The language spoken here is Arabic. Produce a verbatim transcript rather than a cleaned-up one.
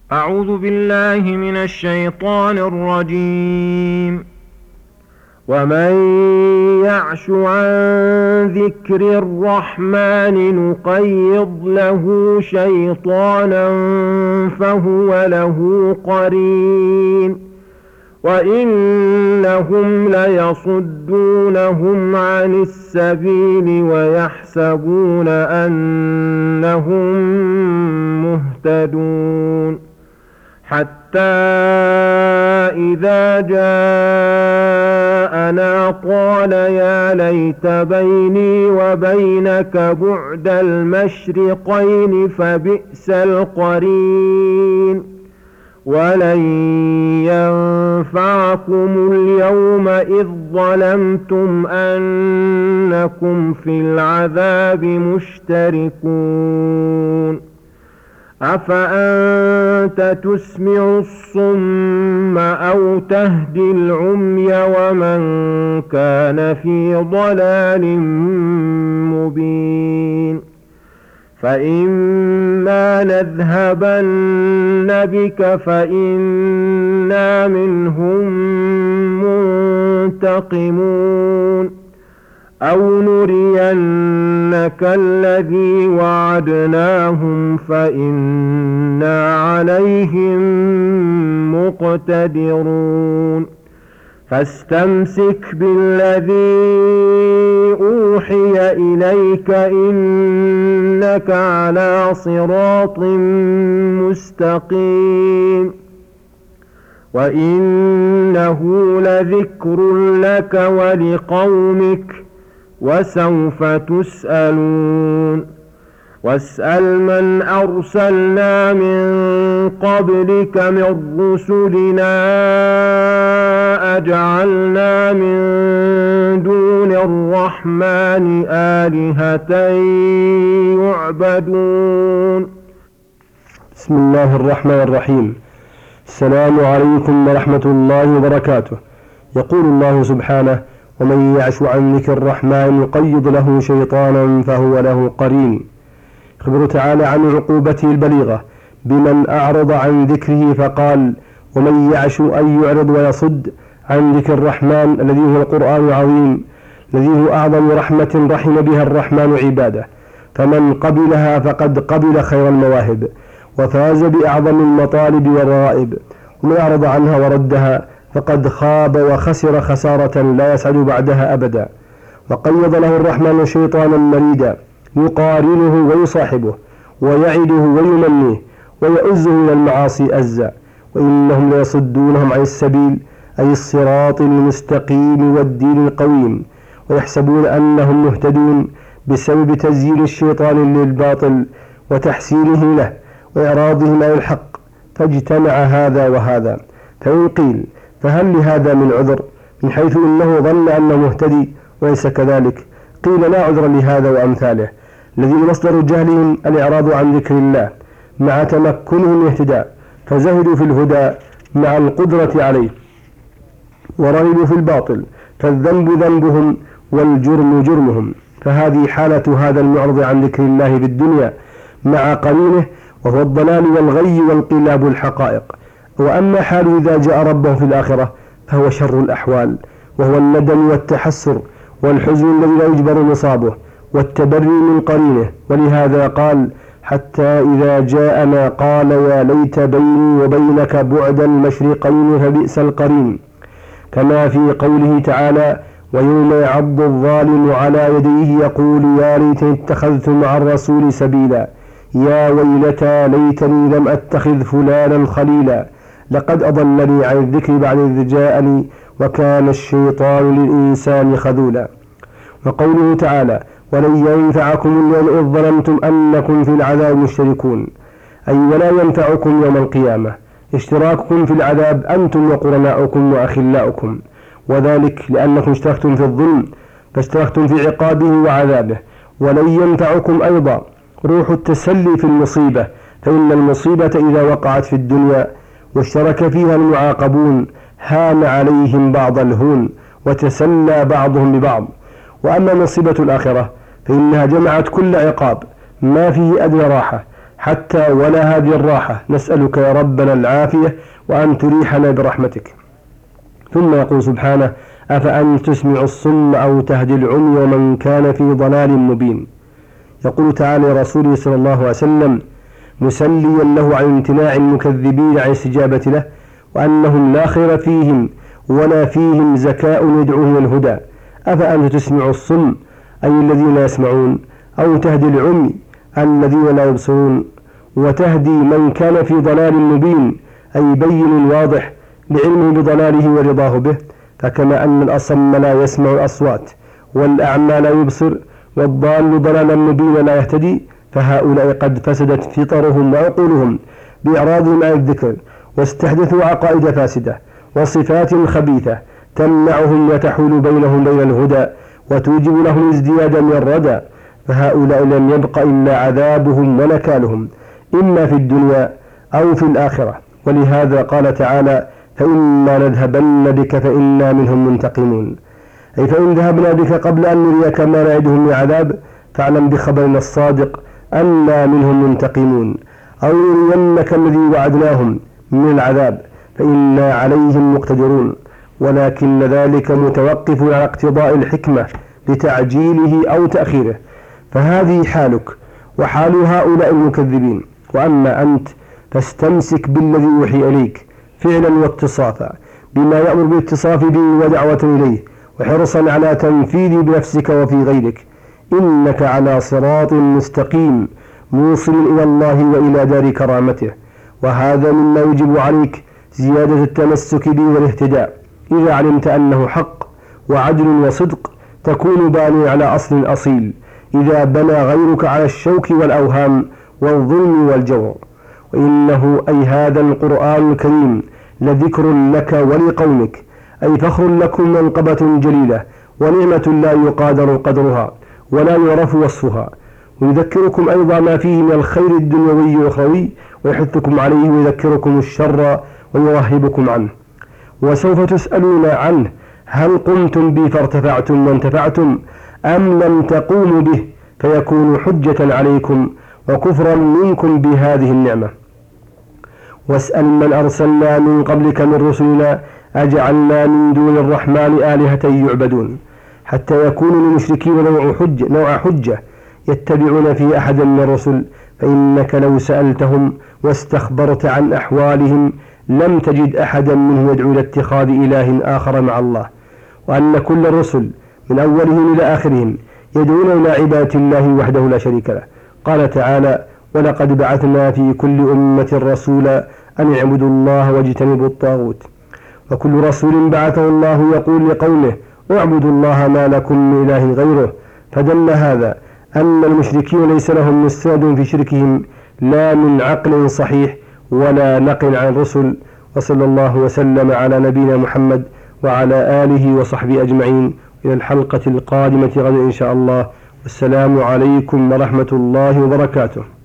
أعوذ بالله من الشيطان الرجيم. ومن يعش عن ذكر الرحمن نقيض له شيطانا فهو له قرين وإنهم ليصدونهم عن السبيل ويحسبون أنهم مهتدون حتى إذا جاءنا قال يا ليت بيني وبينك بعد المشرقين فبئس القرين ولن ينفعكم اليوم إذ ظلمتم أنكم في العذاب مشتركون أفأنت تسمع الصم أو تهدي العمي ومن كان في ضلال مبين فإما نذهبن بك فإنا منهم منتقمون أو نرينك الذي وعدناهم فإنا عليهم مقتدرون فاستمسك بالذي أوحي إليك إنك على صراط مستقيم وإنه لذكر لك ولقومك وسوف تسألون واسأل من أرسلنا من قبلك من رسلنا أجعلنا من دون الرحمن آلهة يعبدون. بسم الله الرحمن الرحيم. السلام عليكم ورحمة الله وبركاته. يقول الله سبحانه: ومن يعش عن ذكر الرحمن يقيض له شيطانا فهو له قرين. يخبر تعالى عن عقوبته البليغة بمن أعرض عن ذكره فقال: ومن يعش أن يعرض ويصد عن ذكر الرحمن الذي هو القرآن العظيم الذي هو أعظم رحمة رحم بها الرحمن عباده، فمن قبلها فقد قبل خير المواهب وفاز بأعظم المطالب والرغائب، ومن أعرض عنها وردها فقد خاب وخسر خسارة لا يسعد بعدها أبدا. وقيض له الرحمن شيطانا مريدا يقارنه ويصاحبه ويعده ويمنيه ويؤزه إلى المعاصي أزا، وإنهم ليصدونهم عن السبيل أي الصراط المستقيم والدين القويم، ويحسبون أنهم مهتدون بسبب تزيين الشيطان للباطل وتحسينه له وإعراضهم عن الحق، فاجتمع هذا وهذا. فإن قيل فهل لهذا من عذر من حيث إنه ظن أنه مهتدي وليس كذلك؟ قيل لا عذر لهذا وأمثاله الذين مصدر جهلهم الإعراض عن ذكر الله مع تمكنهم الاهتداء، فزهدوا في الهدى مع القدرة عليه ورغبوا في الباطل، فالذنب ذنبهم والجرم جرمهم. فهذه حالة هذا المعرض عن ذكر الله في الدنيا مع قرينه، وهو الضلال والغي وانقلاب الحقائق. وأما حاله إذا جاء ربه في الآخرة فهو شر الأحوال، وهو الندم والتحسر والحزن الذي لا يجبر مصابه والتبري من قرينه. ولهذا قال: حتى إذا جاءنا قال يا ليت بيني وبينك بعد المشرقين فبئس القرين، كما في قوله تعالى: ويوم يعض الظالم على يديه يقول يا ليتني اتخذت مع الرسول سبيلا، يا ويلتى ليتني لم أتخذ فلانا خليلا، لقد أضلني عن الذكر بعد إذ جاءني وكان الشيطان للإنسان خذولا. وقوله تعالى: ولن ينفعكم اليوم إذ ظلمتم أنكم في العذاب مشتركون، أي ولا ينفعكم يوم القيامة اشتراككم في العذاب أنتم وقرناؤكم وأخلاؤكم، وذلك لأنكم اشتركتم في الظلم فاشتركتم في عقابه وعذابه. ولن ينفعكم أيضا روح التسلي في المصيبة، فإن المصيبة إذا وقعت في الدنيا واشترك فيها المعاقبون هان عليهم بعض الهون وتسلى بعضهم ببعض. وأما مصيبة الآخرة فإنها جمعت كل عقاب ما فيه أدنى راحة، حتى ولا هذه الراحة، نسألك يا ربنا العافية وأن تريحنا برحمتك. ثم يقول سبحانه: أفأنت تسمع الصم أو تهدي العمي ومن كان في ضلال مبين. يقول تعالى لرسوله صلى الله عليه وسلم مسليا له عن امتناع المكذبين عن الاستجابة له، وأنهم لا خير فيهم ولا فيهم زكاء يدعوهم الهدى. أفأنت تسمع الصم أي الذين لا يسمعون، أو تهدي العمي الذين لا يبصرون، وتهدي من كان في ضلال مبين أي بين واضح لعلمه بضلاله ورضاه به. فكما أن الأصم لا يسمع الأصوات والأعمى لا يبصر والضال ضلالا مبينا لا يهتدي، فهؤلاء قد فسدت فطرهم وعقولهم بإعراضهم عن الذكر، واستحدثوا عقائد فاسدة وصفات خبيثة تمنعهم وتحول بينهم بين الهدى وتوجب لهم ازديادا من الردى. فهؤلاء لم يبق إلا عذابهم ونكالهم إما في الدنيا أو في الآخرة. ولهذا قال تعالى: فإما نذهبن بك فإنا منهم منتقمون، أي فإن ذهبنا بك قبل أن نريك ما نعدهم من عذاب فاعلم بخبرنا الصادق أنا منهم منتقمون، أو نرينك الذي وعدناهم من العذاب فإنا عليهم مقتدرون، ولكن ذلك متوقف على اقتضاء الحكمة لتعجيله أو تأخيره. فهذه حالك وحال هؤلاء المكذبين. وأما أنت فاستمسك بالذي يوحي إليك فعلا واتصافا بما يأمر بالاتصاف به ودعوة إليه، وحرصا على تنفيذ بنفسك وفي غيرك، إنك على صراط مستقيم موصل إلى الله وإلى دار كرامته. وهذا مما يجب عليك زيادة التمسك به والاهتداء. إذا علمت أنه حق وعدل وصدق تكون باني على أصل أصيل، إذا بنى غيرك على الشوك والأوهام والظلم والجور. وإنه أي هذا القرآن الكريم لذكر لك ولقومك، أي فخر لكم منقبة جليلة ونعمة لا يقادر قدرها ولا يعرف وصفها، ويذكركم أيضا ما فيه من الخير الدنيوي والأخروي، ويحثكم عليه ويذكركم الشر ويرهبكم عنه. وسوف تسألون عنه: هل قمتم به فارتفعتم وانتفعتم أم لم تقوموا به فيكون حجة عليكم وكفرا منكم بهذه النعمة. واسأل من أرسلنا من قبلك من رسلنا أجعلنا من دون الرحمن آلهة يعبدون، حتى يكون للمشركين نوع حجة, نوع حجة يتبعون في أحد من الرسل. فإنك لو سألتهم واستخبرت عن أحوالهم لم تجد أحدا منهم يدعو إلى اتخاذ إله آخر مع الله، وأن كل الرسل من أولهم إلى آخرهم يدعون إلى عبادة الله وحده لا شريك له. قال تعالى: ولقد بعثنا في كل أمة رسولا أن اعبدوا الله واجتنبوا الطاغوت. وكل رسول بعثه الله يقول لقومه: اعبدوا الله ما لكم من إله غيره. فدل هذا أن المشركين ليس لهم مستند في شركهم لا من عقل صحيح ولا نقل عن الرسل. وصلى الله وسلم على نبينا محمد وعلى آله وصحبه أجمعين. إلى الحلقة القادمة غدا إن شاء الله، والسلام عليكم ورحمة الله وبركاته.